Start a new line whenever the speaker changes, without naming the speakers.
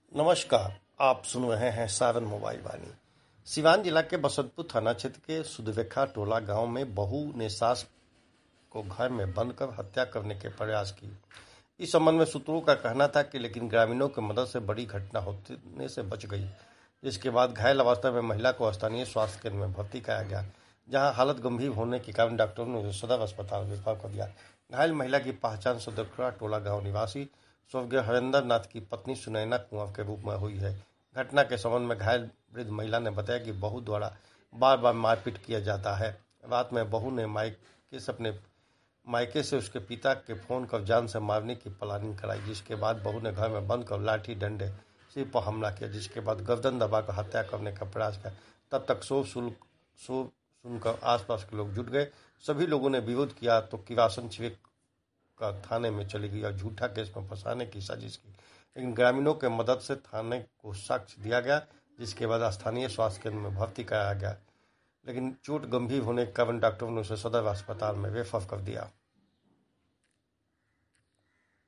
नमस्कार। आप सुन रहे हैं सावन मोबाइल वाणी। सिवान जिला के बसंतपुर थाना क्षेत्र के सुदवेखा टोला गांव में बहू ने सास को घर में बंद कर हत्या करने के प्रयास की। इस संबंध में सूत्रों का कहना था कि लेकिन ग्रामीणों की मदद से बड़ी घटना होने से बच गई, जिसके बाद घायल अवस्था में महिला को स्थानीय स्वास्थ्य केंद्र में भर्ती कराया गया, जहां हालत गंभीर होने के कारण डॉक्टरों ने उसे सदर अस्पताल में रेफर कर दिया। घायल महिला की पहचान सुदवेखा टोला गाँव निवासी स्वर्गीय हरेंद्र नाथ की पत्नी सुनैना कुंवर के रूप में हुई है। घटना के संबंध में घायल वृद्ध महिला ने बताया कि बहू द्वारा बार बार मारपीट किया जाता है। रात में बहू ने मायके से उसके पिता के फोन कर जान से मारने की प्लानिंग कराई, जिसके बाद बहू ने घर में बंद कर लाठी डंडे सिर पर हमला किया, जिसके बाद गर्दन दबाकर हत्या करने का प्रयास किया। तब तक शोर सुनकर आसपास के लोग जुट गए। सभी लोगों ने विरोध किया तो किरासन छिड़क का थाने में चली गई और झूठा केस में फंसाने की साजिश की, लेकिन ग्रामीणों के मदद से थाने को साक्ष्य दिया गया, जिसके बाद स्थानीय स्वास्थ्य केंद्र में भर्ती कराया गया, लेकिन चोट गंभीर होने के कारण डॉक्टरों ने उसे सदर अस्पताल में रेफर कर दिया।